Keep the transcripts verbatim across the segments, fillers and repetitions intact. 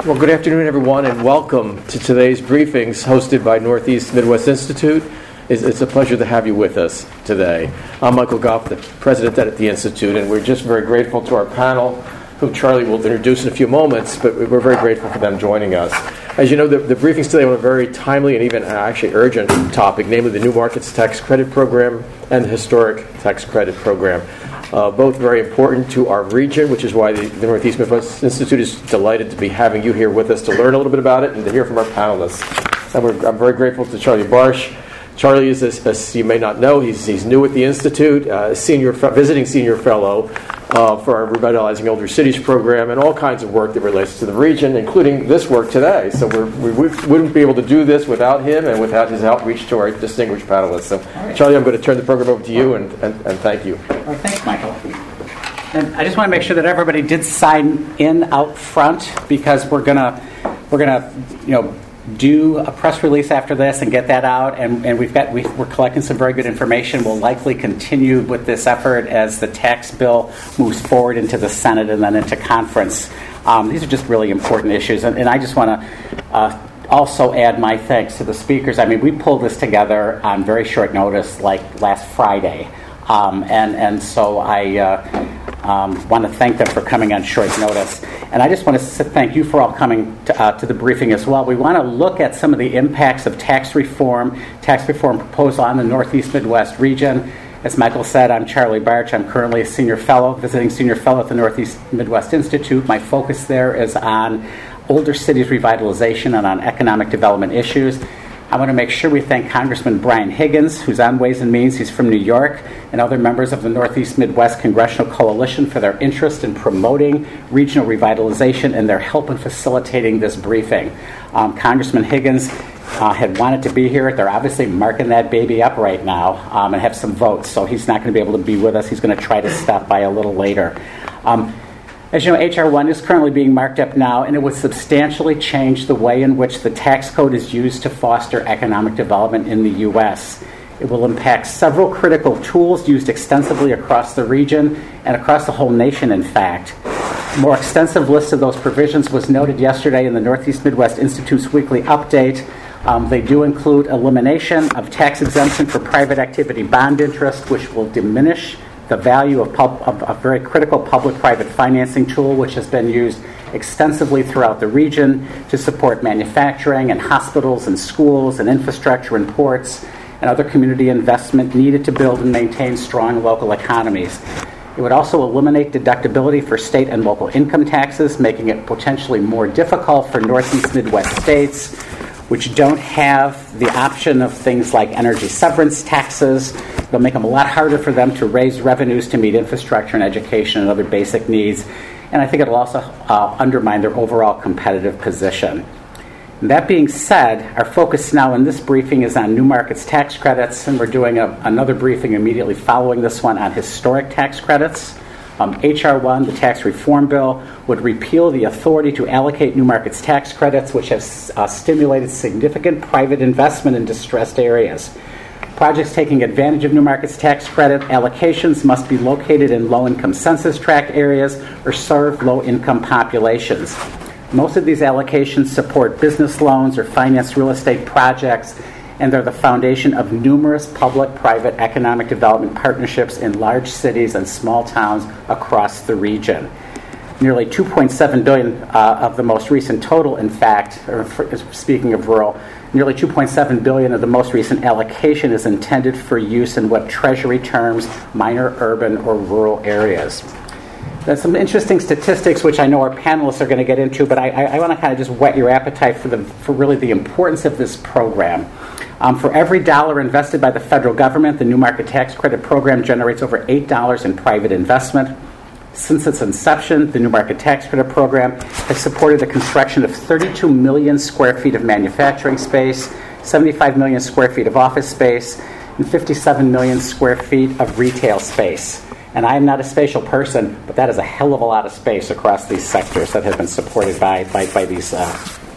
Well, good afternoon, everyone, and welcome to today's briefings hosted by Northeast Midwest Institute. It's, it's a pleasure to have you with us today. I'm Michael Goff, the president at the Institute, and we're just very grateful to our panel, who Charlie will introduce in a few moments, but we're very grateful for them joining us. As you know, the, the briefings today on a very timely and even actually urgent topic, namely the New Markets Tax Credit Program and the Historic Tax Credit Program. Uh, both very important to our region, which is why the, the Northeast Midwest Institute is delighted to be having you here with us to learn a little bit about it and to hear from our panelists. And we're, I'm very grateful to Charlie Barsh. Charlie is, as, as you may not know, he's, he's new at the Institute, uh, senior visiting senior fellow uh, for our Revitalizing Older Cities program and all kinds of work that relates to the region, including this work today. So we're, we wouldn't be able to do this without him and without his outreach to our distinguished panelists. So, right. Charlie, I'm going to turn the program over to you, and, and, and thank you. All right, thanks, Michael. And I just want to make sure that everybody did sign in out front, because we're gonna we're gonna you know. do a press release after this and get that out, and, and we've got we've, we're collecting some very good information. We'll likely continue with this effort as the tax bill moves forward into the Senate and then into conference. Um, these are just really important issues, and, and I just want to uh, also add my thanks to the speakers. I mean, we pulled this together on very short notice, like last Friday, um, and and so I. Uh, Um, want to thank them for coming on short notice. And I just want to thank you for all coming to, uh, to the briefing as well. We want to look at some of the impacts of tax reform, tax reform proposal on the Northeast Midwest region. As Michael said, I'm Charlie Barch. I'm currently a senior fellow, visiting senior fellow at the Northeast Midwest Institute. My focus there is on older cities revitalization and on economic development issues. I want to make sure we thank Congressman Brian Higgins, who's on Ways and Means. He's from New York, and other members of the Northeast Midwest Congressional Coalition for their interest in promoting regional revitalization and their help in facilitating this briefing. Um, Congressman Higgins uh, had wanted to be here. They're obviously marking that baby up right now um, and have some votes, so he's not going to be able to be with us. He's going to try to stop by a little later. Um, As you know, H R one is currently being marked up now, and it would substantially change the way in which the tax code is used to foster economic development in the U S. It will impact several critical tools used extensively across the region and across the whole nation, in fact. A more extensive list of those provisions was noted yesterday in the Northeast Midwest Institute's weekly update. Um, they do include elimination of tax exemption for private activity bond interest, which will diminish the value of, pub, of a very critical public-private financing tool, which has been used extensively throughout the region to support manufacturing and hospitals and schools and infrastructure and ports and other community investment needed to build and maintain strong local economies. It would also eliminate deductibility for state and local income taxes, making it potentially more difficult for Northeast Midwest states, which don't have the option of things like energy severance taxes. It'll make them a lot harder for them to raise revenues to meet infrastructure and education and other basic needs. And I think it'll also uh, undermine their overall competitive position. And that being said, our focus now in this briefing is on new markets tax credits, and we're doing a, another briefing immediately following this one on historic tax credits. Um, H R one, the tax reform bill, would repeal the authority to allocate new markets tax credits, which has uh, stimulated significant private investment in distressed areas. Projects taking advantage of new markets tax credit allocations must be located in low-income census tract areas or serve low-income populations. Most of these allocations support business loans or finance real estate projects, and they're the foundation of numerous public-private economic development partnerships in large cities and small towns across the region. Nearly two point seven billion dollars uh, of the most recent total, in fact, or for, speaking of rural, nearly two point seven billion dollars of the most recent allocation is intended for use in what Treasury terms minor urban or rural areas. There's some interesting statistics, which I know our panelists are going to get into, but I, I, I want to kind of just whet your appetite for the for really the importance of this program. Um, for every dollar invested by the federal government, the New Market Tax Credit Program generates over eight dollars in private investment. Since its inception, the New Market Tax Credit Program has supported the construction of thirty-two million square feet of manufacturing space, seventy-five million square feet of office space, and fifty-seven million square feet of retail space. And I am not a spatial person, but that is a hell of a lot of space across these sectors that have been supported by, by, by these uh,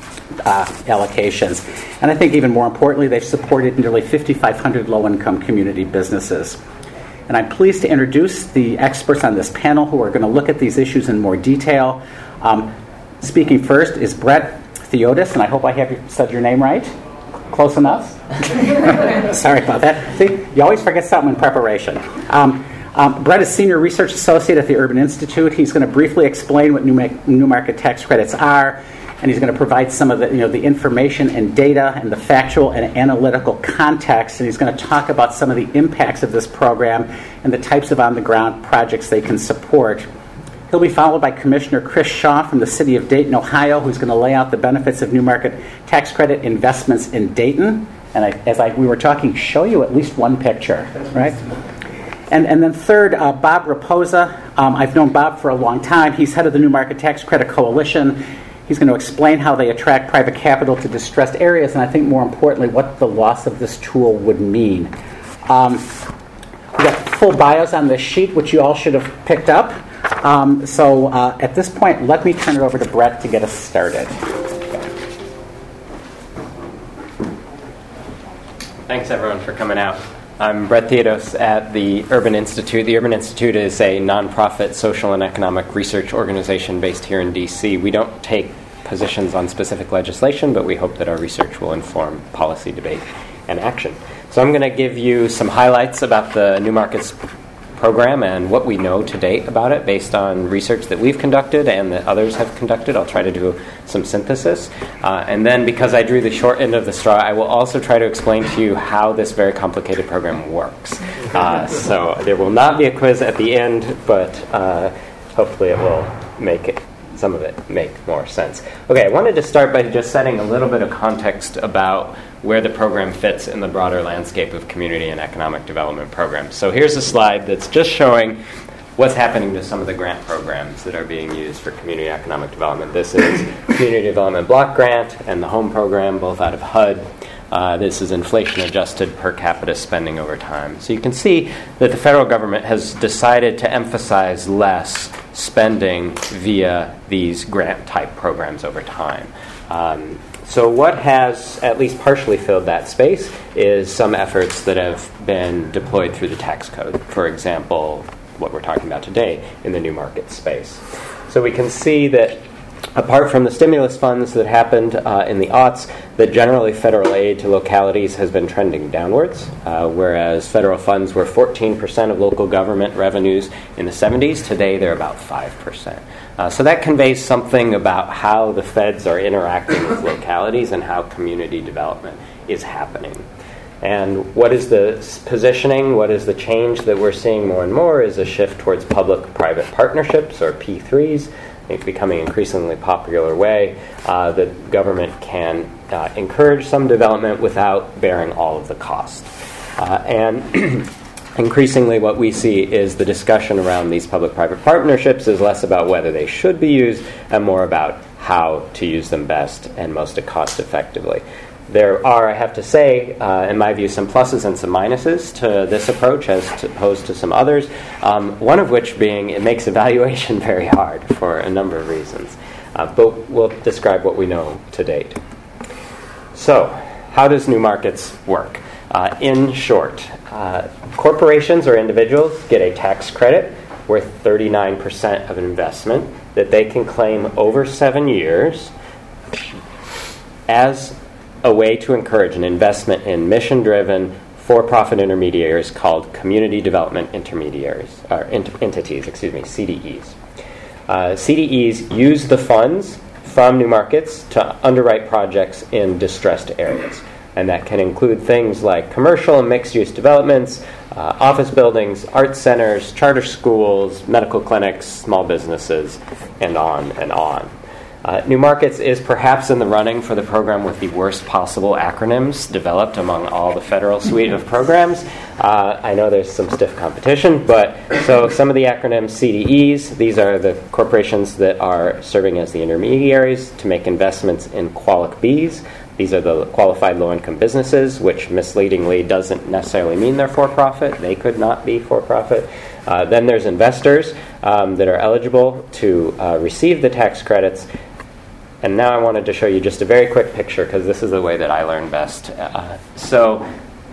uh, allocations. And I think even more importantly, they've supported nearly fifty-five hundred low-income community businesses. And I'm pleased to introduce the experts on this panel who are going to look at these issues in more detail. Um, speaking first is Brett Theotis, and I hope I have said your name right. Close enough? Sorry about that. See, you always forget something in preparation. Um, um, Brett is Senior Research Associate at the Urban Institute. He's going to briefly explain what New, Ma- New Market tax credits are, and he's going to provide some of the, you know, the information and data and the factual and analytical context, and he's going to talk about some of the impacts of this program and the types of on-the-ground projects they can support. He'll be followed by Commissioner Chris Shaw from the city of Dayton, Ohio, who's going to lay out the benefits of New Market tax credit investments in Dayton. And I, as I, we were talking, show you at least one picture, right? And, and then third, uh, Bob Raposa. Um, I've known Bob for a long time. He's head of the New Market Tax Credit Coalition. He's going to explain how they attract private capital to distressed areas, and I think more importantly, what the loss of this tool would mean. Um, we've got full bios on this sheet, which you all should have picked up. Um, so uh, at this point, let me turn it over to Brett to get us started. Thanks, everyone, for coming out. I'm Brett Theotis at the Urban Institute. The Urban Institute is a nonprofit social and economic research organization based here in D C. We don't take positions on specific legislation, but we hope that our research will inform policy debate and action. So I'm going to give you some highlights about the New Markets program and what we know to date about it based on research that we've conducted and that others have conducted. I'll try to do some synthesis. Uh, and then because I drew the short end of the straw, I will also try to explain to you how this very complicated program works. Uh, so there will not be a quiz at the end, but uh, hopefully it will make it, some of it make more sense. Okay, I wanted to start by just setting a little bit of context about where the program fits in the broader landscape of community and economic development programs. So here's a slide that's just showing what's happening to some of the grant programs that are being used for community economic development. This is Community Development Block Grant and the Home Program, both out of H U D. Uh, this is inflation-adjusted per capita spending over time. So you can see that the federal government has decided to emphasize less spending via these grant-type programs over time. Um, So what has at least partially filled that space is some efforts that have been deployed through the tax code. For example, what we're talking about today in the New Market space. So we can see that apart from the stimulus funds that happened uh, in the aughts, that generally federal aid to localities has been trending downwards, uh, whereas federal funds were fourteen percent of local government revenues in the seventies. Today they're about five percent. Uh, so that conveys something about how the feds are interacting with localities and how community development is happening. And what is the positioning, what is the change that we're seeing more and more is a shift towards public-private partnerships, or P threes. It's becoming an increasingly popular way uh, that government can uh, encourage some development without bearing all of the cost. Uh, and increasingly what we see is the discussion around these public-private partnerships is less about whether they should be used and more about how to use them best and most cost-effectively. There are, I have to say, uh, in my view, some pluses and some minuses to this approach as opposed to some others, um, one of which being it makes evaluation very hard for a number of reasons. Uh, but we'll describe what we know to date. So, how does New Markets work? Uh, in short, uh, corporations or individuals get a tax credit worth thirty-nine percent of an investment that they can claim over seven years as a way to encourage an investment in mission-driven, for-profit intermediaries called community development intermediaries, or ent- entities, excuse me, C D Es. Uh, C D Es use the funds from New Markets to underwrite projects in distressed areas. And that can include things like commercial and mixed-use developments, uh, office buildings, art centers, charter schools, medical clinics, small businesses, and on and on. Uh, New Markets is perhaps in the running for the program with the worst possible acronyms developed among all the federal suite of programs. Uh, I know there's some stiff competition, but so some of the acronyms, C D Es, these are the corporations that are serving as the intermediaries to make investments in Qualic Bs. These are the qualified low-income businesses, which misleadingly doesn't necessarily mean they're for-profit. They could not be for-profit. Uh, then there's investors um, that are eligible to uh, receive the tax credits. And now I wanted to show you just a very quick picture, because this is the way that I learn best. Uh, so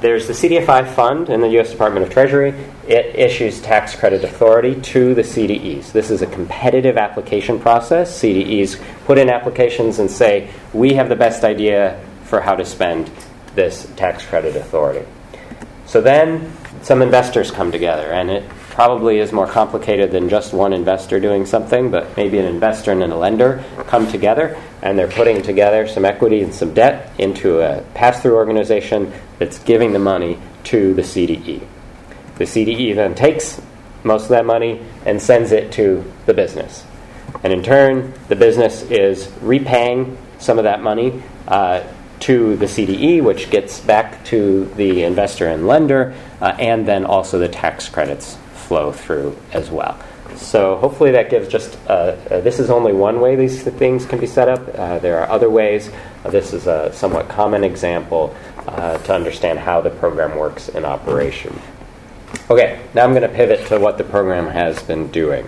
there's the C D F I fund in the U S Department of Treasury. It issues tax credit authority to the C D Es. This is a competitive application process. C D Es put in applications and say, we have the best idea for how to spend this tax credit authority. So then some investors come together, and it probably is more complicated than just one investor doing something, but maybe an investor and a lender come together, and they're putting together some equity and some debt into a pass-through organization that's giving the money to the C D E. The C D E then takes most of that money and sends it to the business. And in turn, the business is repaying some of that money uh, to the C D E, which gets back to the investor and lender, uh, and then also the tax credits flow through as well. So hopefully that gives just, uh, uh, this is only one way these things can be set up. Uh, there are other ways. Uh, this is a somewhat common example uh, to understand how the program works in operation. Okay, now I'm going to pivot to what the program has been doing.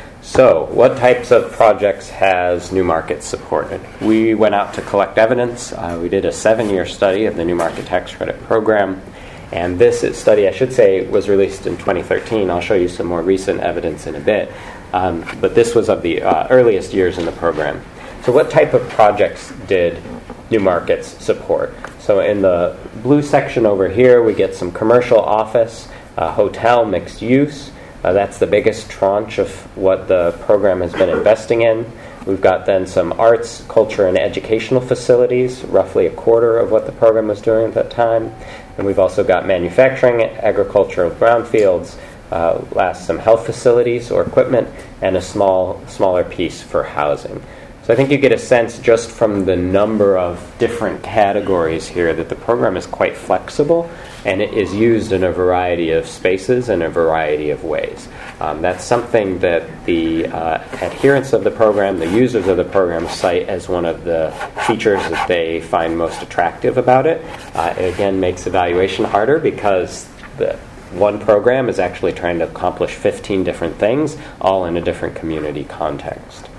So, what types of projects has New Markets supported? We went out to collect evidence. Uh, we did a seven-year study of the New Market Tax Credit Program. And this study, I should say, was released in twenty thirteen. I'll show you some more recent evidence in a bit. Um, but this was of the uh, earliest years in the program. So what type of projects did New Markets support? So in the blue section over here, we get some commercial office, uh, hotel, mixed use. Uh, that's the biggest tranche of what the program has been investing in. We've got then some arts, culture, and educational facilities, roughly a quarter of what the program was doing at that time. And we've also got manufacturing, agricultural brownfields, uh, last some health facilities or equipment, and a small, smaller piece for housing. So I think you get a sense just from the number of different categories here that the program is quite flexible, and it is used in a variety of spaces and a variety of ways. Um, that's something that the uh, adherents of the program, the users of the program, cite as one of the features that they find most attractive about it. Uh, it again makes evaluation harder because the one program is actually trying to accomplish fifteen different things, all in a different community context.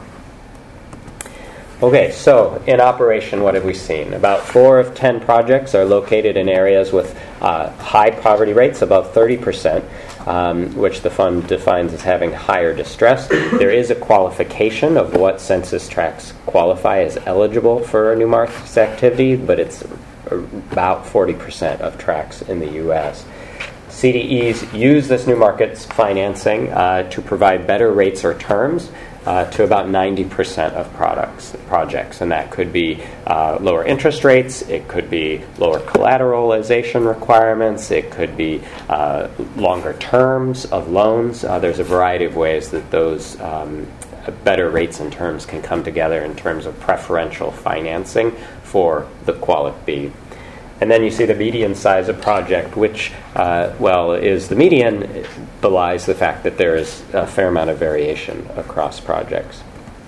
Okay, so in operation, what have we seen? About four of ten projects are located in areas with uh, high poverty rates, above thirty percent, um, which the fund defines as having higher distress. There is a qualification of what census tracts qualify as eligible for a New Markets activity, but it's about forty percent of tracts in the U S C D Es use this New Markets financing uh, to provide better rates or terms Uh, to about ninety percent of products, projects, and that could be uh, lower interest rates, it could be lower collateralization requirements, it could be uh, longer terms of loans. Uh, there's a variety of ways that those um, better rates and terms can come together in terms of preferential financing for the Qualic B. And then you see the median size of project, which, uh, well, is the median, belies the fact that there is a fair amount of variation across projects.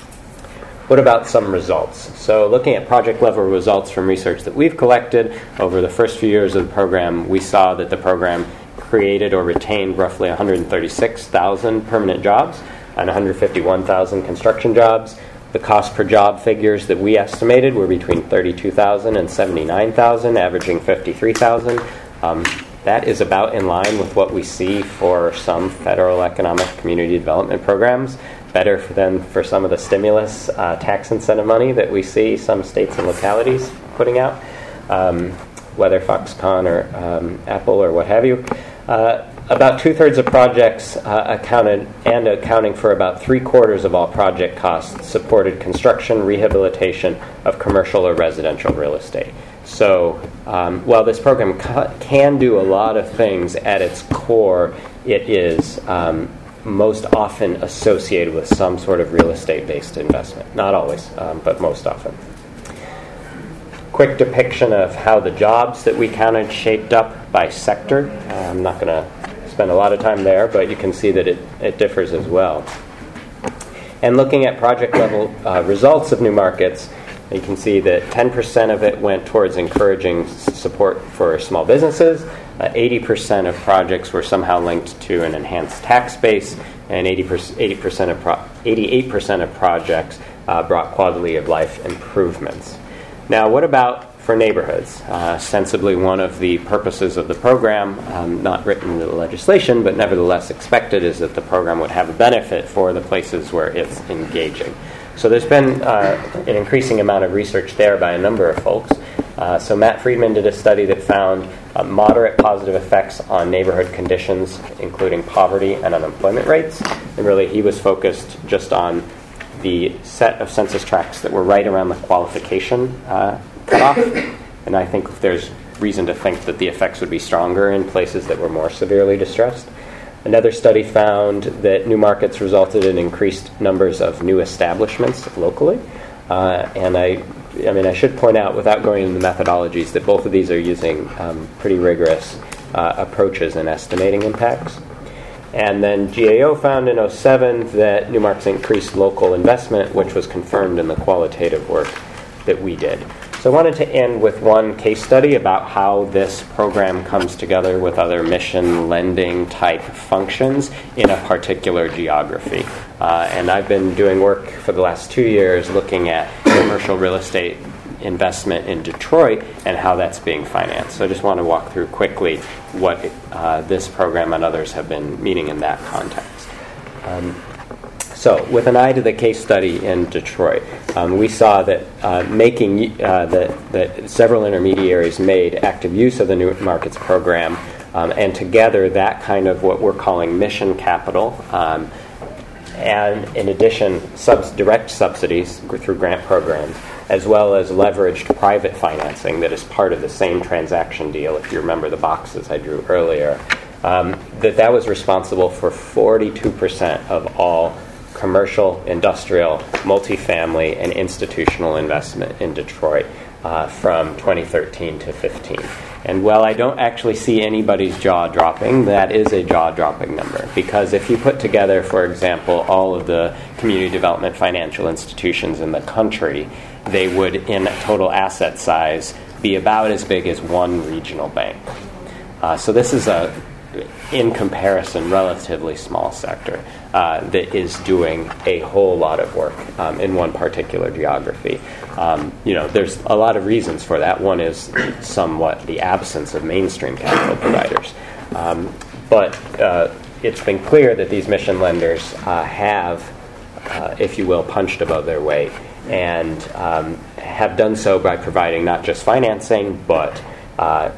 What about some results? So looking at project-level results from research that we've collected over the first few years of the program, we saw that the program created or retained roughly one hundred thirty-six thousand permanent jobs and one hundred fifty-one thousand construction jobs. The cost per job figures that we estimated were between thirty-two thousand and seventy-nine thousand, averaging fifty-three thousand. Um, that is about in line with what we see for some federal economic community development programs, better for than for some of the stimulus uh, tax incentive money that we see some states and localities putting out, um, whether Foxconn or um, Apple or what have you. Uh, About two-thirds of projects uh, accounted and accounting for about three-quarters of all project costs supported construction, rehabilitation of commercial or residential real estate. So um, while this program ca- can do a lot of things, at its core, it is um, most often associated with some sort of real estate-based investment. Not always, um, but most often. Quick depiction of how the jobs that we counted shaped up by sector. Uh, I'm not going to spend a lot of time there, but you can see that it, it differs as well. And looking at project level uh, results of New Markets, you can see that ten percent of it went towards encouraging s- support for small businesses, uh, eighty percent of projects were somehow linked to an enhanced tax base, and eighty percent, eighty percent of pro- eighty-eight percent of projects uh, brought quality of life improvements. Now, what about for neighborhoods. Uh, sensibly, one of the purposes of the program, um, not written into the legislation, but nevertheless expected, is that the program would have a benefit for the places where it's engaging. So there's been uh, an increasing amount of research there by a number of folks. Uh, so Matt Friedman did a study that found uh, moderate positive effects on neighborhood conditions, including poverty and unemployment rates. And really, he was focused just on the set of census tracts that were right around the qualification uh, cutoff. And I think there's reason to think that the effects would be stronger in places that were more severely distressed. Another study found that new markets resulted in increased numbers of new establishments locally. Uh, and I, I mean, I should point out, without going into the methodologies, that both of these are using um, pretty rigorous uh, approaches in estimating impacts. And then G A O found in oh seven that new markets increased local investment, which was confirmed in the qualitative work that we did. So I wanted to end with one case study about how this program comes together with other mission lending type functions in a particular geography. Uh, and I've been doing work for the last two years looking at commercial real estate investment in Detroit and how that's being financed. So I just want to walk through quickly what uh, this program and others have been meaning in that context. Um, So, with an eye to the case study in Detroit, um, we saw that uh, making uh, that, that several intermediaries made active use of the New Markets program, um, and together that kind of what we're calling mission capital, um, and in addition, subs- direct subsidies through grant programs, as well as leveraged private financing that is part of the same transaction deal, if you remember the boxes I drew earlier, um, that that was responsible for forty-two percent of all commercial, industrial, multifamily, and institutional investment in Detroit uh, from twenty thirteen to fifteen. And while I don't actually see anybody's jaw dropping, that is a jaw dropping number. Because if you put together, for example, all of the community development financial institutions in the country, they would, in total asset size, be about as big as one regional bank. Uh, so this is a, in comparison, relatively small sector uh, that is doing a whole lot of work um, in one particular geography. Um, you know, there's a lot of reasons for that. One is somewhat the absence of mainstream capital providers. Um, but uh, it's been clear that these mission lenders uh, have, uh, if you will, punched above their weight, and um, have done so by providing not just financing, but uh,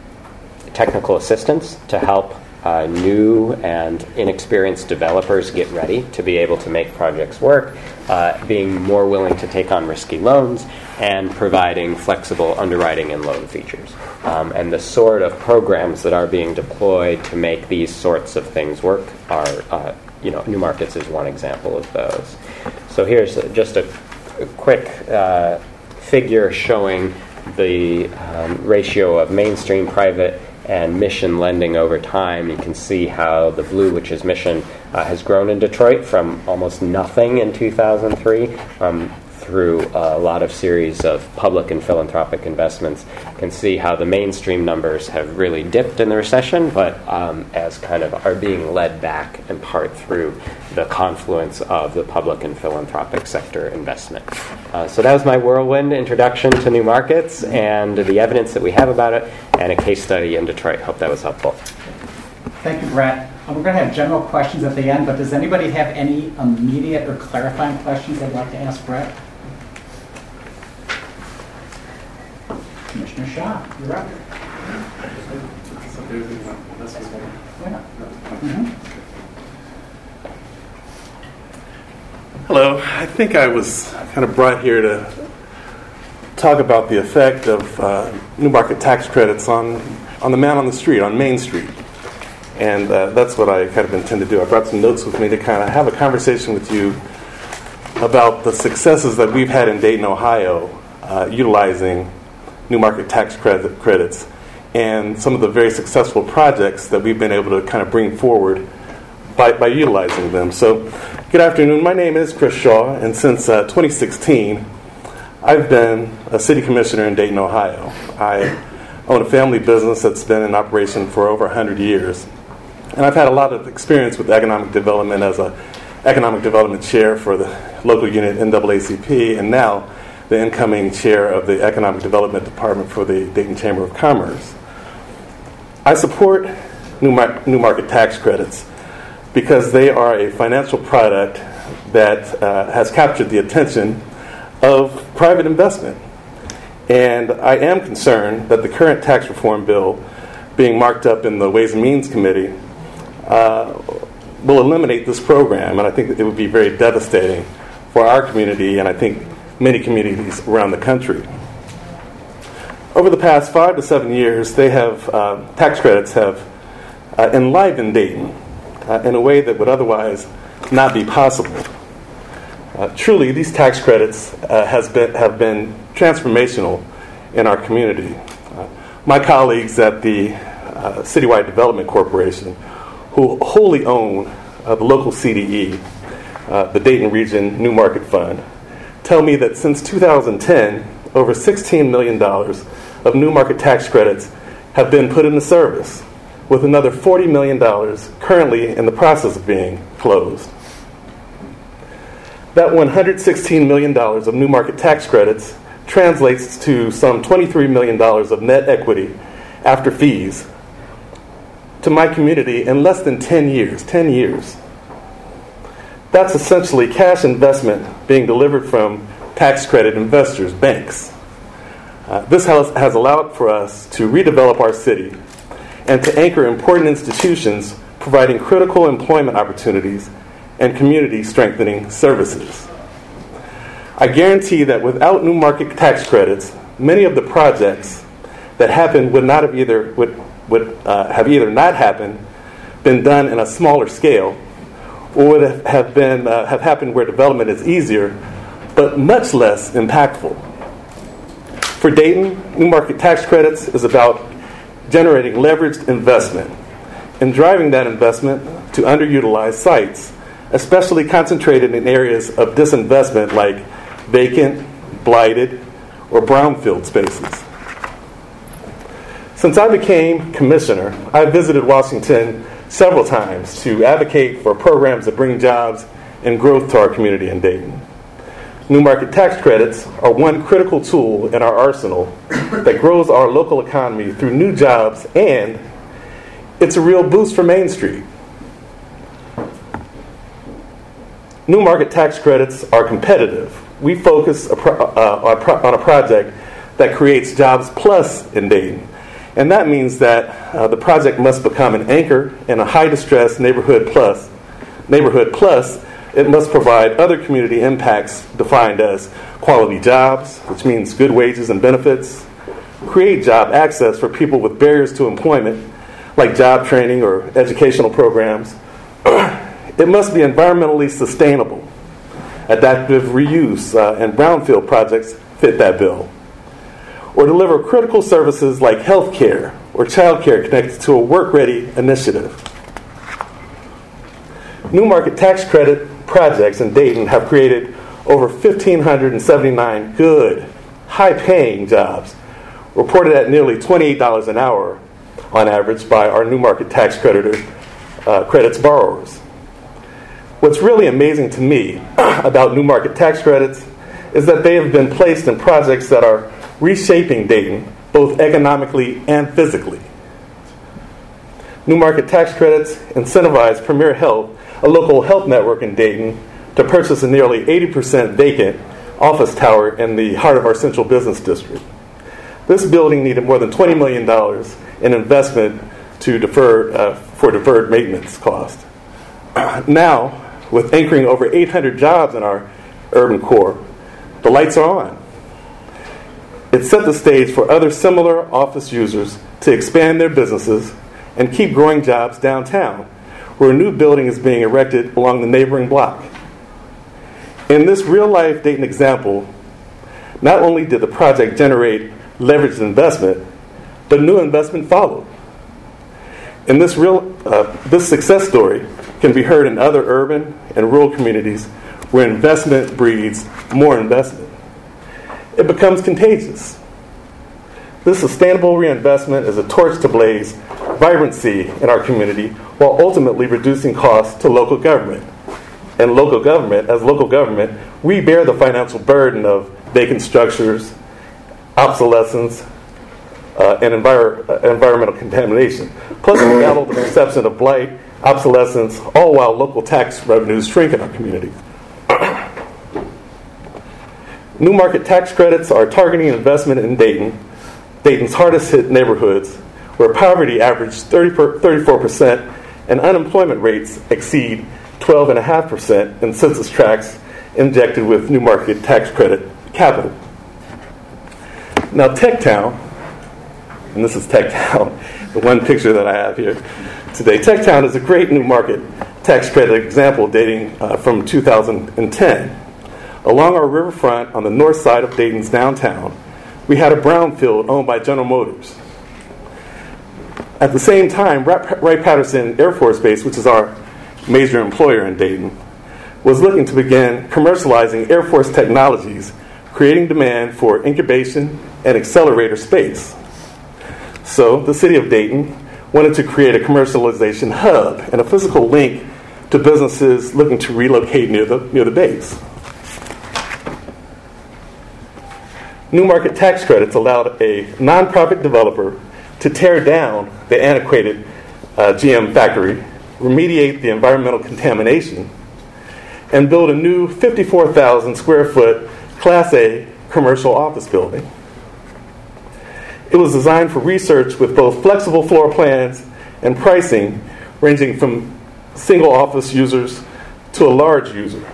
technical assistance to help uh, new and inexperienced developers get ready to be able to make projects work, uh, being more willing to take on risky loans, and providing flexible underwriting and loan features. Um, and the sort of programs that are being deployed to make these sorts of things work are, uh, you know, New Markets is one example of those. So here's just a, a quick uh, figure showing the um, ratio of mainstream, private, and mission lending over time. You can see how the blue, which is mission, uh, has grown in Detroit from almost nothing in two thousand three um, through a lot of series of public and philanthropic investments. You can see how the mainstream numbers have really dipped in the recession, but um, as kind of are being led back in part through the confluence of the public and philanthropic sector investment. Uh, so that was my whirlwind introduction to New Markets and the evidence that we have about it, and a case study in Detroit. Hope that was helpful. Thank you, Brett. Um, we're going to have general questions at the end, but does anybody have any immediate or clarifying questions they'd like to ask Brett? Commissioner Shaw, you're up. Yeah. Mm-hmm. Hello. I think I was kind of brought here to talk about the effect of uh, new market tax credits on, on the man on the street, on Main Street. And uh, that's what I kind of intend to do. I brought some notes with me to kind of have a conversation with you about the successes that we've had in Dayton, Ohio, uh, utilizing new market tax credit, credits, and some of the very successful projects that we've been able to kind of bring forward by, by utilizing them. So, good afternoon. My name is Chris Shaw, and since uh, twenty sixteen, I've been a city commissioner in Dayton, Ohio. I own a family business that's been in operation for over one hundred years, and I've had a lot of experience with economic development as a economic development chair for the local unit N double A C P, and now the incoming chair of the Economic Development Department for the Dayton Chamber of Commerce. I support new, mar- new market tax credits because they are a financial product that uh, has captured the attention of private investment. And I am concerned that the current tax reform bill being marked up in the Ways and Means Committee uh, will eliminate this program, and I think it would be very devastating for our community and I think many communities around the country. Over the past five to seven years, they have uh, tax credits have uh, enlivened Dayton uh, in a way that would otherwise not be possible. Uh, truly, these tax credits uh, has been have been transformational in our community. Uh, my colleagues at the uh, Citywide Development Corporation, who wholly own uh, the local C D E, uh, the Dayton Region New Market Fund, tell me that since two thousand ten, over sixteen million dollars of new market tax credits have been put into service, with another forty million dollars currently in the process of being closed. That one hundred sixteen million dollars of new market tax credits translates to some twenty-three million dollars of net equity after fees to my community in less than ten years. ten years. That's essentially cash investment being delivered from tax credit investors, banks. Uh, this has, has allowed for us to redevelop our city and to anchor important institutions providing critical employment opportunities and community strengthening services. I guarantee that without new market tax credits, many of the projects that happened would not have either would, would uh, have either not happened, been done in a smaller scale, or would have been uh, have happened where development is easier, but much less impactful. For Dayton, new market tax credits is about generating leveraged investment and driving that investment to underutilized sites, especially concentrated in areas of disinvestment like vacant, blighted, or brownfield spaces. Since I became commissioner, I visited Washington several times to advocate for programs that bring jobs and growth to our community in Dayton. New market tax credits are one critical tool in our arsenal that grows our local economy through new jobs, and it's a real boost for Main Street. New market tax credits are competitive. We focus a pro- uh, on a project that creates jobs plus in Dayton. And that means that uh, the project must become an anchor in a high-distress neighborhood plus. Neighborhood plus, it must provide other community impacts defined as quality jobs, which means good wages and benefits, create job access for people with barriers to employment, like job training or educational programs. It must be environmentally sustainable. Adaptive reuse uh, and brownfield projects fit that bill. Or deliver critical services like health care or child care connected to a work-ready initiative. New market tax credit projects in Dayton have created over one thousand five hundred seventy-nine good, high-paying jobs, reported at nearly twenty-eight dollars an hour on average by our new market tax creditor, uh, credits borrowers. What's really amazing to me about new market tax credits is that they have been placed in projects that are reshaping Dayton, both economically and physically. New market tax credits incentivize Premier Health, a local health network in Dayton, to purchase a nearly eighty percent vacant office tower in the heart of our central business district. This building needed more than twenty million dollars in investment to defer uh, for deferred maintenance cost. Now, with anchoring over eight hundred jobs in our urban core, the lights are on. It set the stage for other similar office users to expand their businesses and keep growing jobs downtown, where a new building is being erected along the neighboring block. In this real-life Dayton example, not only did the project generate leveraged investment, but new investment followed. In this real, uh, this success story can be heard in other urban and rural communities where investment breeds more investment. It becomes contagious. This sustainable reinvestment is a torch to blaze vibrancy in our community while ultimately reducing costs to local government. And local government, as local government, we bear the financial burden of vacant structures, obsolescence, uh, and envir- uh, environmental contamination. Plus, we battle the perception of blight, obsolescence, all while local tax revenues shrink in our community. New market tax credits are targeting investment in Dayton, Dayton's hardest hit neighborhoods, where poverty averaged thirty-four percent and unemployment rates exceed twelve point five percent in census tracts injected with new market tax credit capital. Now, Techtown, and this is Techtown, the one picture that I have here today. Techtown is a great new market tax credit example dating uh, from two thousand ten. Along our riverfront on the north side of Dayton's downtown, we had a brownfield owned by General Motors. At the same time, Wright-Patterson Air Force Base, which is our major employer in Dayton, was looking to begin commercializing Air Force technologies, creating demand for incubation and accelerator space. So the city of Dayton wanted to create a commercialization hub and a physical link to businesses looking to relocate near the, near the base. New market tax credits allowed a nonprofit developer to tear down the antiquated uh, G M factory, remediate the environmental contamination, and build a new fifty-four thousand square foot Class A commercial office building. It was designed for research with both flexible floor plans and pricing ranging from single office users to a large user.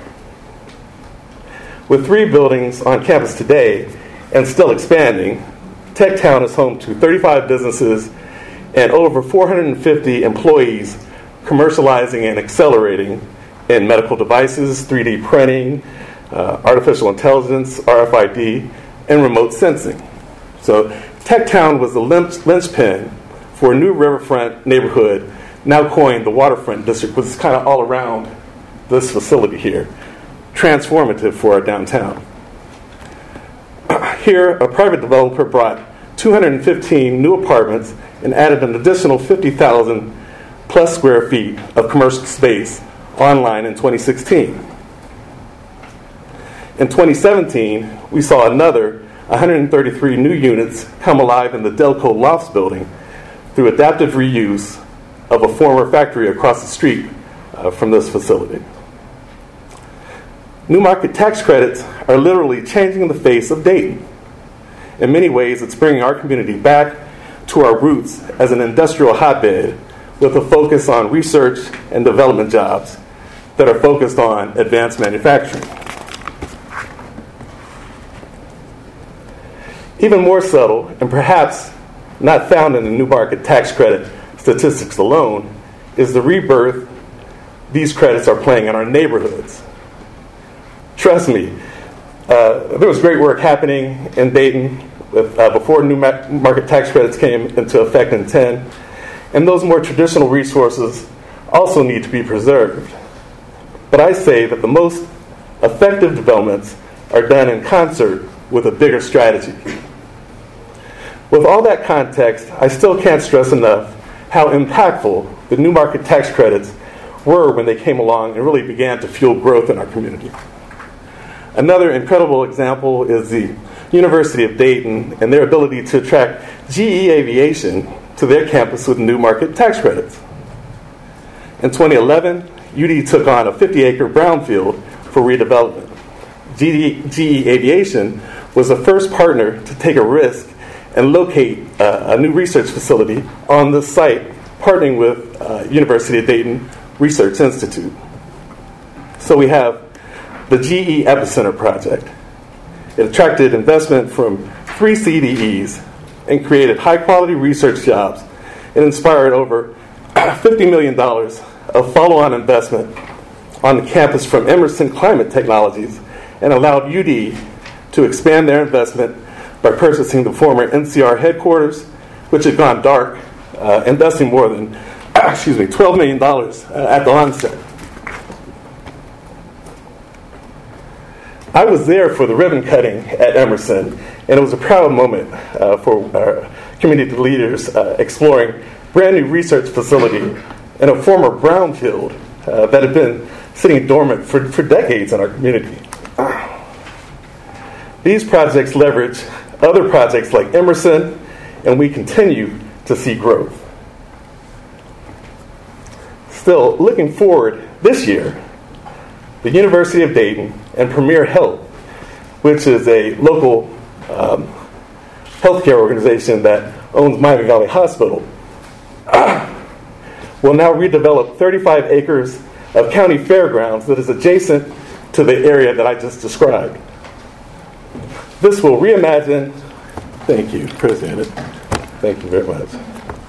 With three buildings on campus today and still expanding, Techtown is home to thirty-five businesses and over four hundred fifty employees commercializing and accelerating in medical devices, three D printing, uh, artificial intelligence, R F I D, and remote sensing. So Techtown was the linchpin for a new riverfront neighborhood, now coined the Waterfront District, which is kind of all around this facility here. Transformative for our downtown. Here, a private developer brought two hundred fifteen new apartments and added an additional fifty thousand plus square feet of commercial space online in twenty sixteen. In twenty seventeen, we saw another one hundred thirty-three new units come alive in the Delco Lofts building through adaptive reuse of a former factory across the street uh, from this facility. New market tax credits are literally changing the face of Dayton. In many ways, it's bringing our community back to our roots as an industrial hotbed with a focus on research and development jobs that are focused on advanced manufacturing. Even more subtle, and perhaps not found in the new market tax credit statistics alone, is the rebirth these credits are playing in our neighborhoods. Trust me, uh, there was great work happening in Dayton with, uh, before new ma- market tax credits came into effect in ten, and those more traditional resources also need to be preserved. But I say that the most effective developments are done in concert with a bigger strategy. With all that context, I still can't stress enough how impactful the new market tax credits were when they came along and really began to fuel growth in our community. Another incredible example is the University of Dayton and their ability to attract G E Aviation to their campus with new market tax credits. In twenty eleven, U D took on a fifty-acre brownfield for redevelopment. G E Aviation was the first partner to take a risk and locate uh, a new research facility on this site, partnering with uh, University of Dayton Research Institute. So we have the G E Epicenter Project. It attracted investment from three C D Es and created high-quality research jobs. It inspired over fifty million dollars of follow-on investment on the campus from Emerson Climate Technologies and allowed U D to expand their investment by purchasing the former N C R headquarters, which had gone dark, uh, investing more than excuse me, twelve million dollars uh, at the onset. I was there for the ribbon cutting at Emerson, and it was a proud moment uh, for our community leaders uh, exploring brand new research facility in a former brownfield uh, that had been sitting dormant for, for decades in our community. These projects leverage other projects like Emerson, and we continue to see growth. Still, looking forward this year, the University of Dayton and Premier Health, which is a local um, healthcare organization that owns Miami Valley Hospital, will now redevelop thirty-five acres of county fairgrounds that is adjacent to the area that I just described. This will reimagine, thank you, appreciate it. Thank you very much.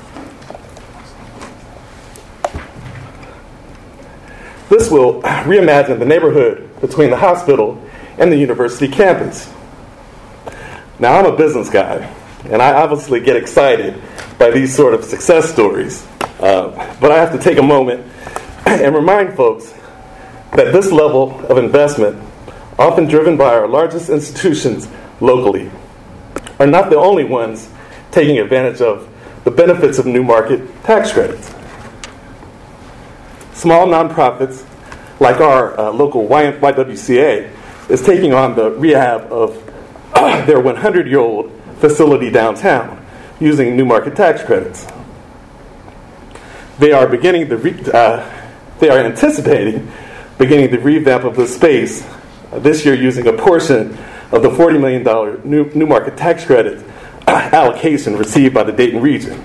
This will reimagine the neighborhood between the hospital and the university campus. Now, I'm a business guy, and I obviously get excited by these sort of success stories. Uh, but I have to take a moment and remind folks that this level of investment, often driven by our largest institutions locally, are not the only ones taking advantage of the benefits of new market tax credits. Small nonprofits, like our uh, local Y W C A, is taking on the rehab of uh, their one hundred year old facility downtown using new market tax credits. They are beginning the re- uh, they are anticipating beginning the revamp of the space uh, this year using a portion of the forty million dollars new, new market tax credit uh, allocation received by the Dayton region.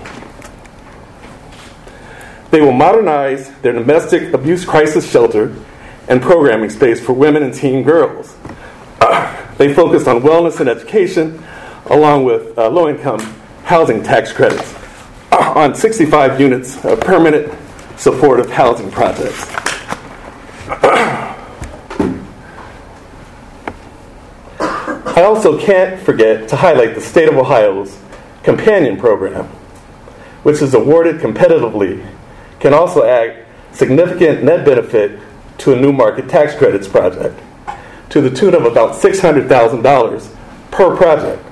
They will modernize their domestic abuse crisis shelter and programming space for women and teen girls. Uh, they focused on wellness and education, along with uh, low-income housing tax credits uh, on sixty-five units of permanent supportive housing projects. I also can't forget to highlight the state of Ohio's Companion Program, which is awarded competitively, can also add significant net benefit to a new market tax credits project to the tune of about six hundred thousand dollars per project.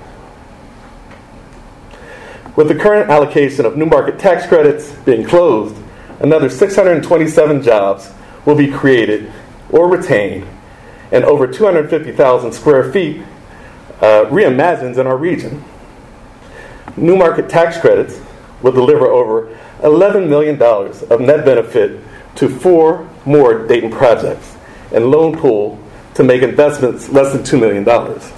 With the current allocation of new market tax credits being closed, another six hundred twenty-seven jobs will be created or retained, and over two hundred fifty thousand square feet uh, reimagined in our region. New market tax credits will deliver over eleven million dollars of net benefit to four more Dayton projects and loan pool to make investments less than two million dollars.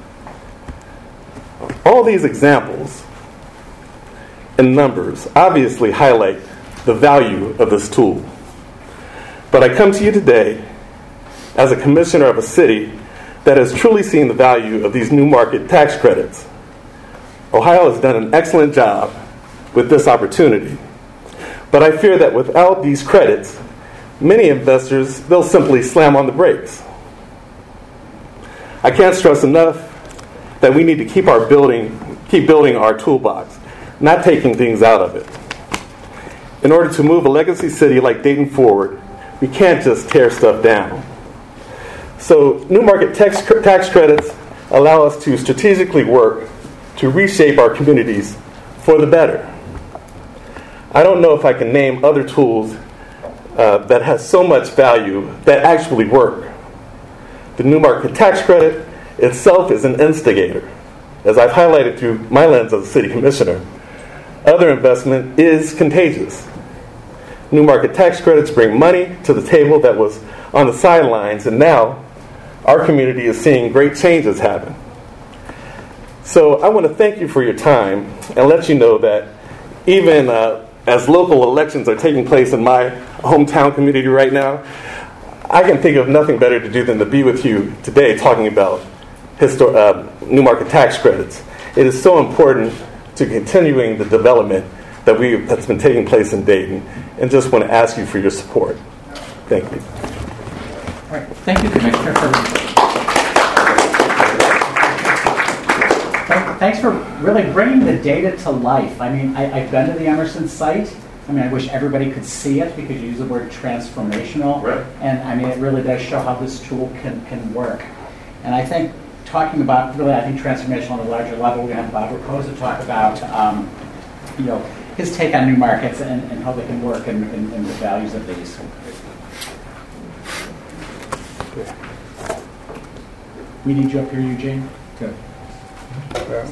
All these examples and numbers obviously highlight the value of this tool. But I come to you today as a commissioner of a city that has truly seen the value of these new market tax credits. Ohio has done an excellent job with this opportunity. But I fear that without these credits, many investors, they'll simply slam on the brakes. I can't stress enough that we need to keep our building, keep building our toolbox, not taking things out of it. In order to move a legacy city like Dayton forward, we can't just tear stuff down. So new market tax, tax credits allow us to strategically work to reshape our communities for the better. I don't know if I can name other tools uh, that has so much value that actually work. The new market tax credit itself is an instigator. As I've highlighted through my lens as a city commissioner, other investment is contagious. New market tax credits bring money to the table that was on the sidelines, and now our community is seeing great changes happen. So I want to thank you for your time and let you know that even uh, as local elections are taking place in my hometown community right now, I can think of nothing better to do than to be with you today talking about histor- uh, new market tax credits. It is so important to continuing the development that we that's been taking place in Dayton, and just want to ask you for your support. Thank you. All right. Thank you, Commissioner. For Thanks for really bringing the data to life. I mean, I, I've been to the Emerson site. I mean, I wish everybody could see it because you use the word transformational. Right. And I mean, it really does show how this tool can, can work. And I think talking about really, I think transformational on a larger level, we're going to have Bob Raposa talk about, um, you know, his take on new markets and, and how they can work and, and, and the values of these. We need you up here, Eugene. Good. Well,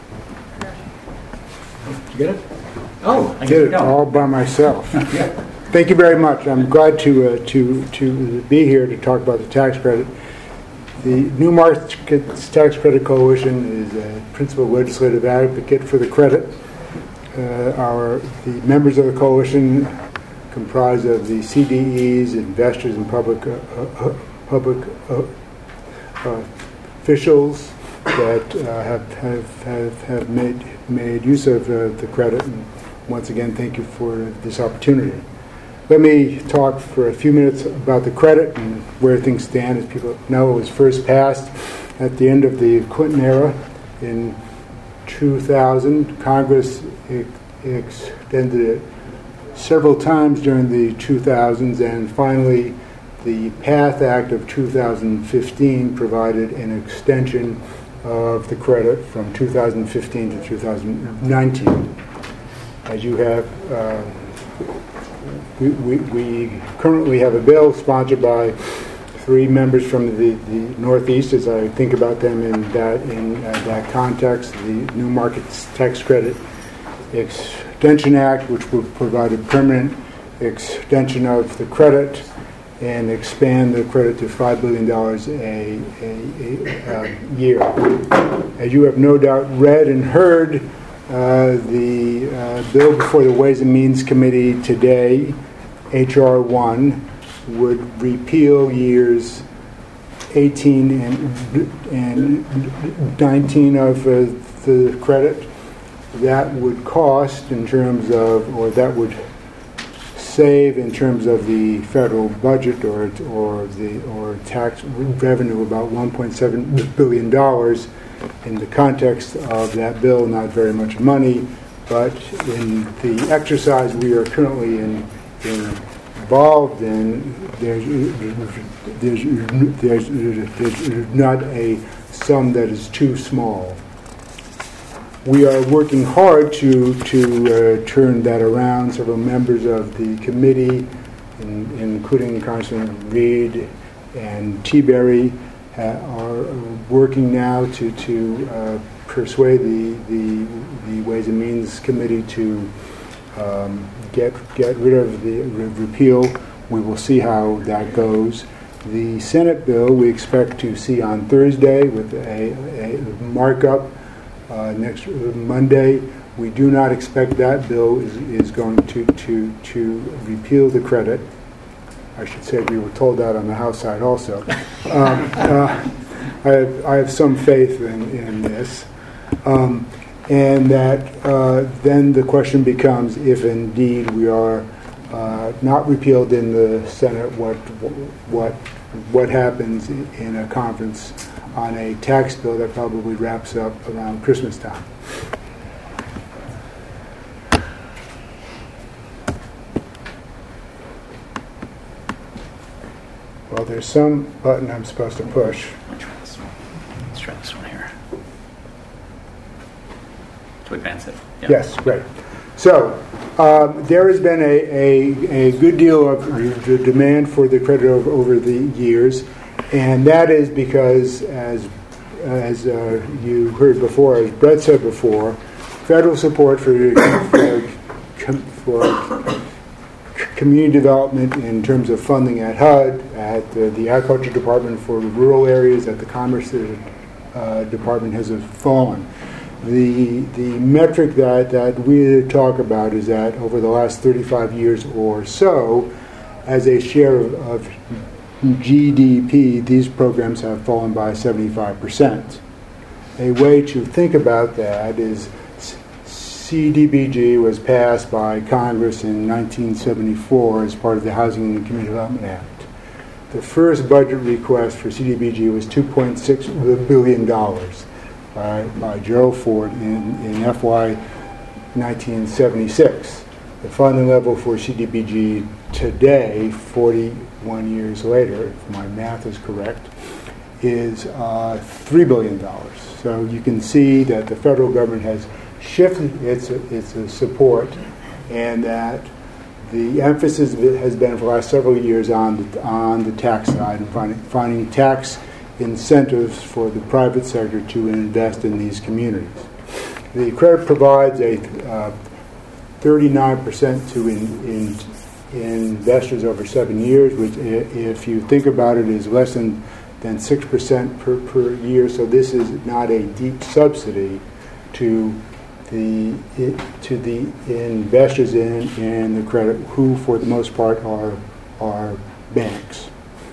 did you get it? Oh, I did it all by myself. Yeah. Thank you very much. I'm glad to uh, to to be here to talk about the tax credit. The New Markets Tax Credit Coalition is a principal legislative advocate for the credit. Uh, our the members of the coalition comprise of the C D Es, investors, and public uh, uh, public uh, uh, officials that uh, have, have have have made made use of uh, the credit. And once again, thank you for this opportunity. Let me talk for a few minutes about the credit and where things stand. As people know, it was first passed at the end of the Clinton era in two thousand. Congress ex- extended it several times during the two thousands, and finally the PATH Act of two thousand fifteen provided an extension of the credit from two thousand fifteen to two thousand nineteen. As you have uh, We, we, we currently have a bill sponsored by three members from the, the Northeast. As I think about them in that in uh, that context, the New Markets Tax Credit Extension Act, which would provide a permanent extension of the credit and expand the credit to five billion dollars a, a, a, a year. As you have no doubt read and heard, Uh, the uh, bill before the Ways and Means Committee today, H R one, would repeal years eighteen and, and nineteen of uh, the credit. That would cost in terms of, or that would save in terms of the federal budget or or the or tax revenue about one point seven billion dollars. In the context of that bill, not very much money, but in the exercise we are currently in, in involved in, there's, there's, there's, there's not a sum that is too small. We are working hard to to uh, turn that around. Several members of the committee, in, including Congressman Reed and T-Berry, Uh, are working now to to uh, persuade the, the the Ways and Means Committee to um, get get rid of the re- repeal. We will see how that goes. The Senate bill we expect to see on Thursday with a, a markup uh, next Monday. We do not expect that bill is, is going to, to to repeal the credit. I should say we were told that on the House side also. Um, uh, I, have, I have some faith in, in this. Um, and that uh, then the question becomes, if indeed we are uh, not repealed in the Senate, what what what happens in a conference on a tax bill that probably wraps up around Christmas time. Well, there's some button I'm supposed to push. Let's try this one. Let's try this one here. To advance it. Yeah. Yes, great. So um, there has been a, a, a good deal of d- demand for the credit over, over the years, and that is because, as as uh, you heard before, as Brett said before, federal support for for, for community development in terms of funding at H U D, at uh, the Agriculture Department for rural areas, at the Commerce uh, Department has fallen. The the metric that, that we talk about is that over the last thirty-five years or so, as a share of, of G D P, these programs have fallen by seventy-five percent. A way to think about that is C D B G was passed by Congress in nineteen seventy-four as part of the Housing and Community Development Act. The first budget request for C D B G was two point six billion dollars by, by Gerald Ford in, in F Y nineteen seventy-six. The funding level for C D B G today, forty-one years later, if my math is correct, is uh, three billion dollars. So you can see that the federal government has shifted its its support, and that the emphasis has been for the last several years on the, on the tax side and finding, finding tax incentives for the private sector to invest in these communities. The credit provides a uh, thirty-nine percent to in, in, investors over seven years, which, if you think about it, is less than, than six percent per, per year. So this is not a deep subsidy to the it, to the investors in, in the credit, who for the most part are are banks.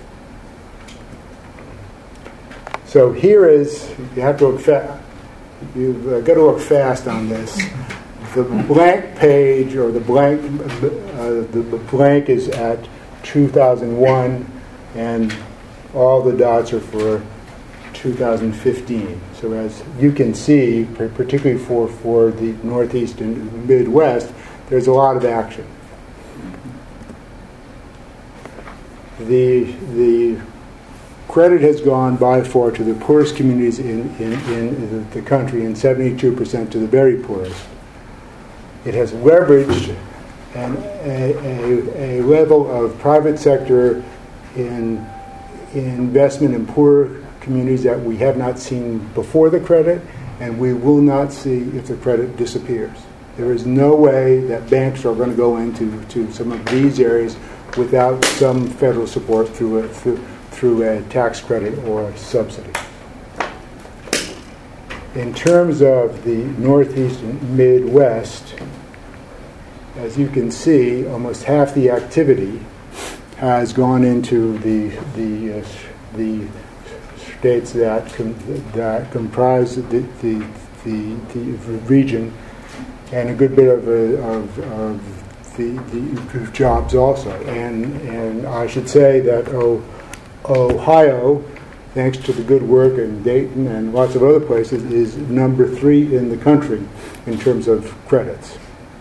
So here is, you have to look fast. You've uh, got to look fast on this. The blank page, or the blank, uh, the, the blank is at two thousand one, and all the dots are for two thousand fifteen. So as you can see, particularly for, for the Northeast and Midwest, there's a lot of action. The the credit has gone by far to the poorest communities in, in, in the country, and seventy-two percent to the very poorest. It has leveraged an, a, a, a level of private sector in, in investment in poor communities that we have not seen before the credit, and we will not see if the credit disappears. There is no way that banks are going to go into to some of these areas without some federal support through a, through, through a tax credit or a subsidy. In terms of the Northeast and Midwest, as you can see, almost half the activity has gone into the the uh, the states that com- that comprise the the, the the region, and a good bit of uh, of, of the, the jobs also. And and I should say that oh, Ohio, thanks to the good work in Dayton and lots of other places, is number three in the country in terms of credits.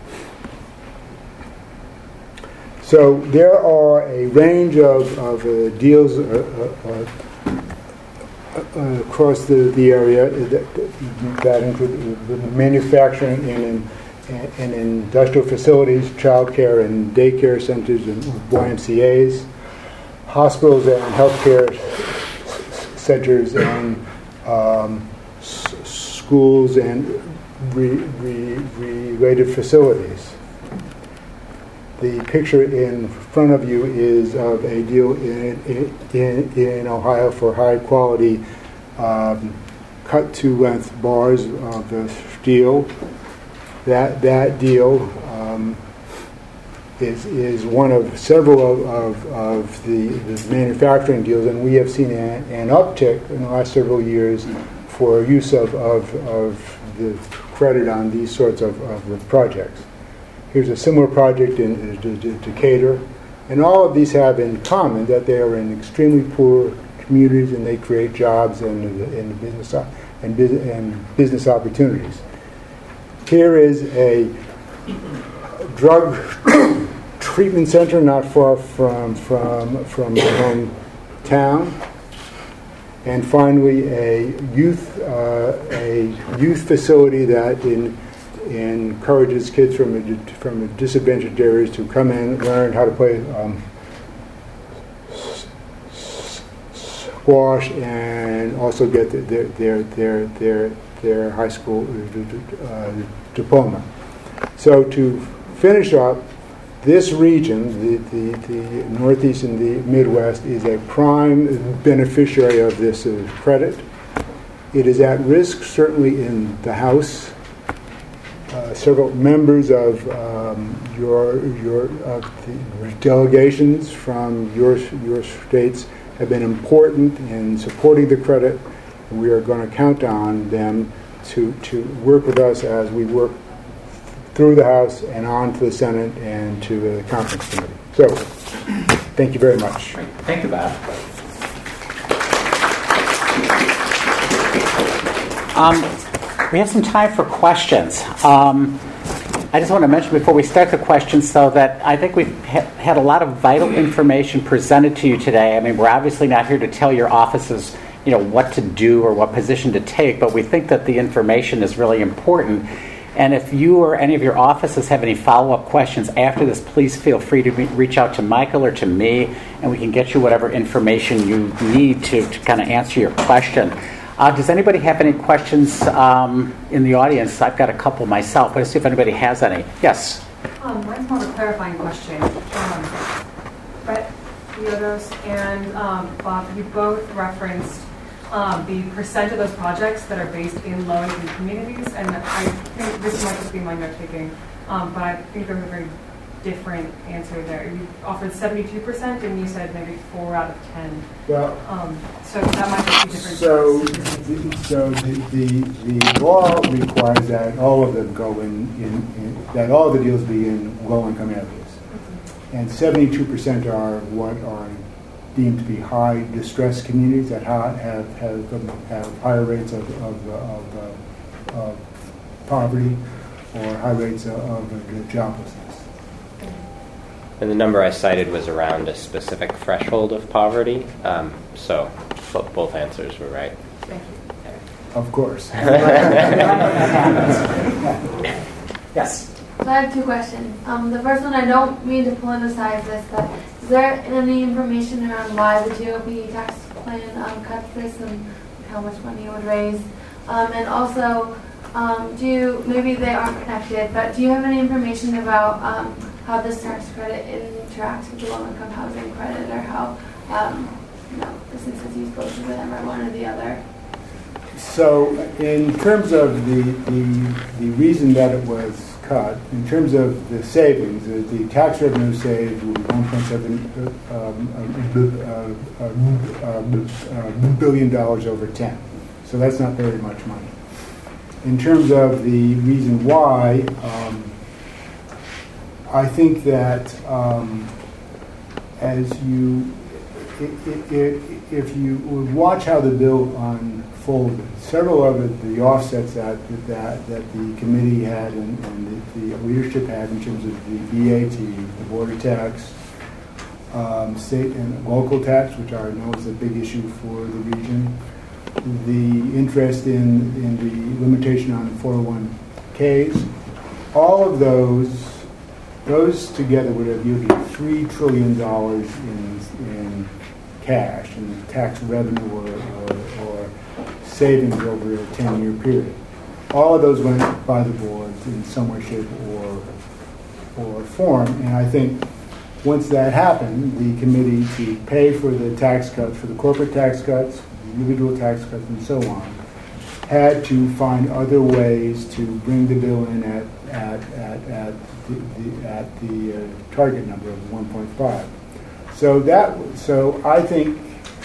So there are a range of, of uh, deals uh, uh, uh, across the, the area that, that include manufacturing and, and, and industrial facilities, childcare and daycare centers and Y M C As, hospitals and healthcare centers, and um, s- schools and re- re- related facilities. The picture in front of you is of a deal in in, in Ohio for high quality um, cut to length bars of uh, steel. That that deal um, is is one of several of, of, of the, the manufacturing deals, and we have seen an, an uptick in the last several years for use of, of, of the credit on these sorts of, of projects. Here's a similar project in Decatur, and all of these have in common that they are in extremely poor communities, and they create jobs and, and business and, and business opportunities. Here is a drug treatment center not far from from from my hometown, and finally a youth uh, a youth facility that in. encourages kids from a, from disadvantaged areas to come in, learn how to play um, squash, and also get their their their their, their high school uh, diploma. So to finish up, this region, the, the, the Northeast and the Midwest, is a prime beneficiary of this uh, credit. It is at risk, certainly in the House. Uh, several members of um, your your uh, the delegations from your your states have been important in supporting the credit, and we are going to count on them to to work with us as we work through the House and on to the Senate and to the conference committee. So, thank you very much. Great. Thank you, Bob. Um, We have some time for questions. Um, I just want to mention before we start the questions, so that I think we've ha- had a lot of vital information presented to you today. I mean, we're obviously not here to tell your offices, you know, what to do or what position to take, but we think that the information is really important. And if you or any of your offices have any follow-up questions after this, please feel free to re- reach out to Michael or to me, and we can get you whatever information you need to, to kind of answer your question. Uh, does anybody have any questions um, in the audience? I've got a couple myself, but let's see if anybody has any. Yes? Um, mine's more of a clarifying question. Um, Brett Theodos and um, Bob, you both referenced um, the percent of those projects that are based in low-income communities, and I think this might just be my note-taking, um, but I think there was a very different answer there. You offered seventy-two percent, and you said maybe four out of ten. Well, um, so that might just be different. So, the, so the, the the law requires that all of them go in, in, in that all the deals be in low-income areas, mm-hmm. and seventy-two percent are what are deemed to be high distress communities that have have have, have higher rates of of, of, uh, of poverty or high rates of, of joblessness. And the number I cited was around a specific threshold of poverty, um, so both answers were right. Thank you. Of course. Yes. So I have two questions. Um, the first one, I don't mean to politicize this, but is there any information around why the G O P tax plan um, cuts this and how much money it would raise? Um, and also, um, do you, maybe they aren't connected, but do you have any information about um, how this tax credit interacts with the low-income housing credit, or how um, you know, the since use both of them or one or the other? So, in terms of the, the the reason that it was cut, in terms of the savings, the, the tax revenue saved will be one point seven um, uh, uh, uh, billion dollars over ten. So that's not very much money. In terms of the reason why. Um, I think that um, as you, if, if you would watch how the bill unfolded, several of it, the offsets that that, that the committee had and, and the, the leadership had in terms of the B A T, the border tax, um, state and local tax, which I know is a big issue for the region, the interest in, in the limitation on four oh one Ks, all of those Those together would have yielded three trillion dollars in, in cash, in tax revenue or, or, or savings over a ten-year period. All of those went by the board in some way, shape, or, or form. And I think once that happened, the committee to pay for the tax cuts, for the corporate tax cuts, individual tax cuts, and so on, had to find other ways to bring the bill in at at at, at the, the at the uh, target number of one point five. So that so I think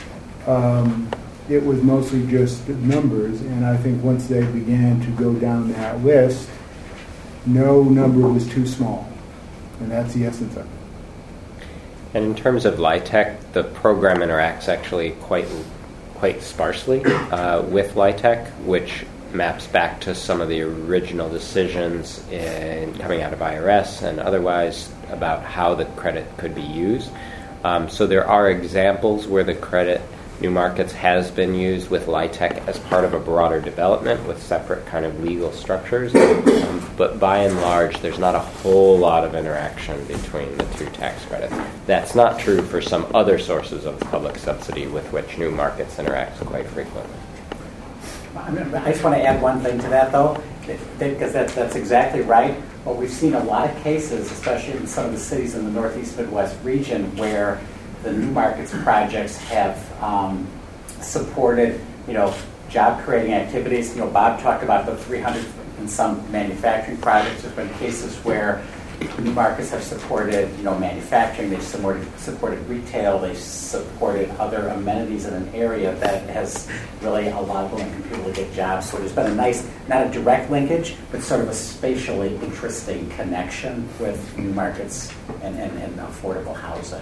um, it was mostly just numbers, and I think once they began to go down that list, no number was too small, and that's the essence of it. And in terms of LIHTC, the program interacts actually quite quite sparsely uh, with LIHTC, which maps back to some of the original decisions in coming out of I R S and otherwise about how the credit could be used. Um, so there are examples where the credit, New Markets, has been used with LIHTC as part of a broader development with separate kind of legal structures. Um, but by and large, there's not a whole lot of interaction between the two tax credits. That's not true for some other sources of public subsidy with which New Markets interacts quite frequently. I just want to add one thing to that, though, because that, that's exactly right. But we've seen a lot of cases, especially in some of the cities in the Northeast Midwest region, where the New Markets projects have um, supported, you know, job-creating activities. You know, Bob talked about the three hundred and some manufacturing projects. There's been cases where New Markets have supported, you know, manufacturing. They've supported, supported retail. They've supported other amenities in an area that has really allowed low-income people to get jobs. So there's been a nice, not a direct linkage, but sort of a spatially interesting connection with New Markets and, and, and affordable housing.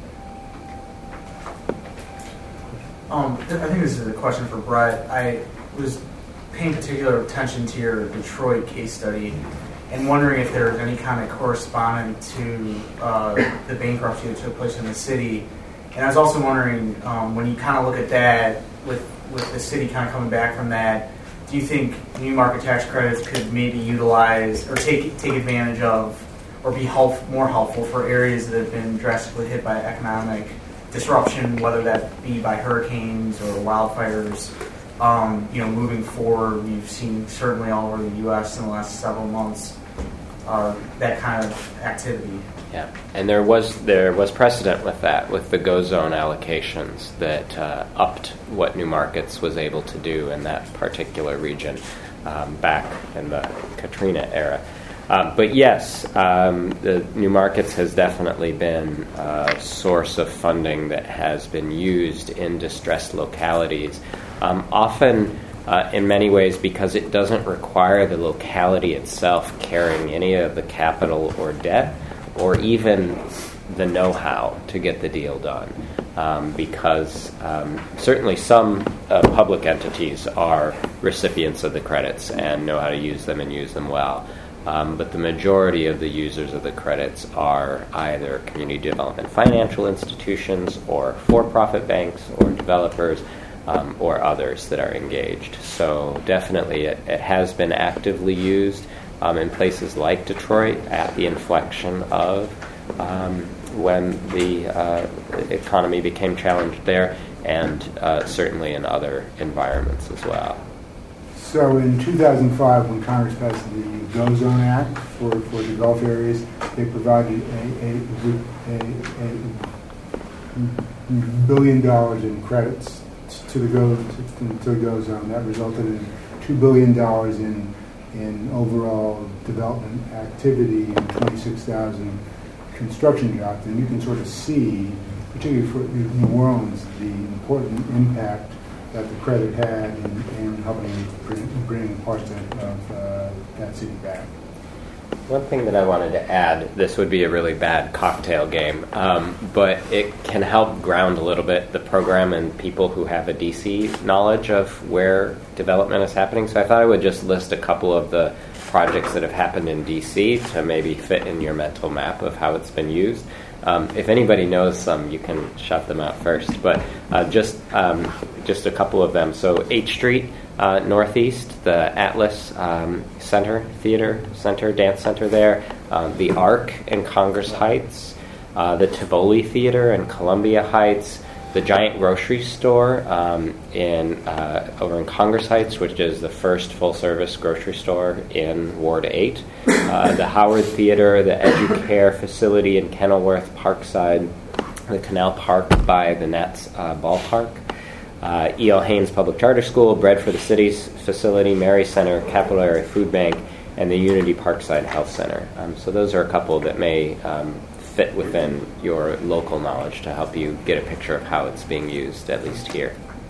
Um, I think this is a question for Brett. I was paying particular attention to your Detroit case study and wondering if there was any kind of correspondence to uh, the bankruptcy that took place in the city. And I was also wondering, um, when you kind of look at that, with with the city kind of coming back from that, do do you think new market tax credits could maybe utilize or take take advantage of or be help, more helpful for areas that have been drastically hit by economic disruption, whether that be by hurricanes or wildfires? Um, you know, moving forward, we've seen certainly all over the U S in the last several months uh, that kind of activity. Yeah, and there was there was precedent with that, with the GO zone allocations that uh, upped what New Markets was able to do in that particular region um, back in the Katrina era. Um, but yes, um, the New Markets has definitely been a source of funding that has been used in distressed localities, um, often uh, in many ways because it doesn't require the locality itself carrying any of the capital or debt, or even the know-how to get the deal done. Um, because um, certainly some uh, public entities are recipients of the credits and know how to use them and use them well. Um, but the majority of the users of the credits are either community development financial institutions or for-profit banks or developers um, or others that are engaged. So definitely it, it has been actively used Um, in places like Detroit at the inflection of um, when the uh, economy became challenged there, and uh, certainly in other environments as well. So in two thousand five, when Congress passed the GO Zone Act for, for the Gulf areas, they provided a, a, a, a billion dollars in credits to the GO to, to the GO Zone. That resulted in two billion dollars in in overall development activity and twenty-six thousand construction jobs. And you can sort of see, particularly for New Orleans, the important impact that the credit had in, in helping bring, bring parts of, of uh, that city back. One thing that I wanted to add, this would be a really bad cocktail game, um, but it can help ground a little bit the program and people who have a D C knowledge of where development is happening. So I thought I would just list a couple of the projects that have happened in D C to maybe fit in your mental map of how it's been used. Um, if anybody knows some, you can shout them out first. But uh, just um, just a couple of them. So H Street, uh, Northeast, the Atlas um, Center, Theater Center, Dance Center there, um, the Arc in Congress Heights, uh, the Tivoli Theater in Columbia Heights, the Giant Grocery Store um, in uh, over in Congress Heights, which is the first full-service grocery store in Ward eight, uh, the Howard Theater, the Educare facility in Kenilworth, Parkside, the Canal Park by the Nats uh, ballpark, uh, E L. Haynes Public Charter School, Bread for the Cities facility, Mary Center, Capital Area Food Bank, and the Unity Parkside Health Center. Um, so those are a couple that may um, fit within your local knowledge to help you get a picture of how it's being used, at least here.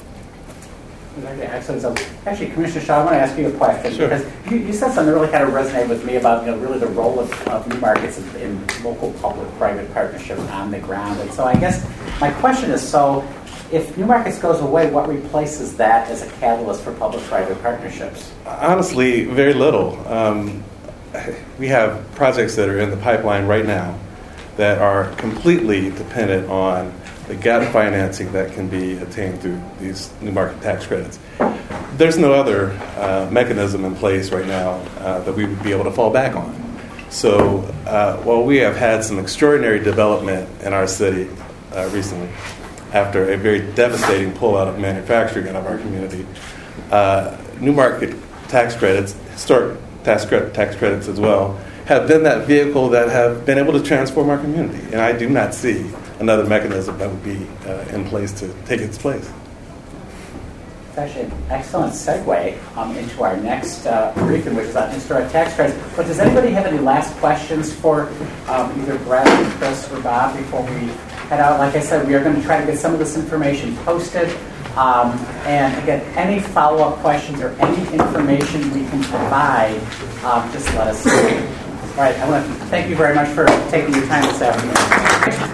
Excellent. So, actually, Commissioner Shaw, I want to ask you a question. Sure. Because you, you said something that really kind of resonated with me about, you know, really the role of, of New Markets in, in local public-private partnerships on the ground. And so I guess my question is, so if New Markets goes away, what replaces that as a catalyst for public-private partnerships? Honestly, very little. Um, we have projects that are in the pipeline right now that are completely dependent on the gap financing that can be attained through these new market tax credits. There's no other uh, mechanism in place right now uh, that we would be able to fall back on. So uh, while we have had some extraordinary development in our city uh, recently, after a very devastating pullout of manufacturing out of our community, uh, new market tax credits, historic tax, credit, tax credits as well, have been that vehicle that have been able to transform our community. And I do not see another mechanism that would be uh, in place to take its place. It's actually an excellent segue um, into our next uh, briefing, which is on historic tax credits. But does anybody have any last questions for um, either Brett, Chris, or Bob before we head out? Like I said, we are going to try to get some of this information posted. Um, and again, any follow-up questions or any information we can provide, um, just let us know. All right, I want to thank you very much for taking your time this afternoon.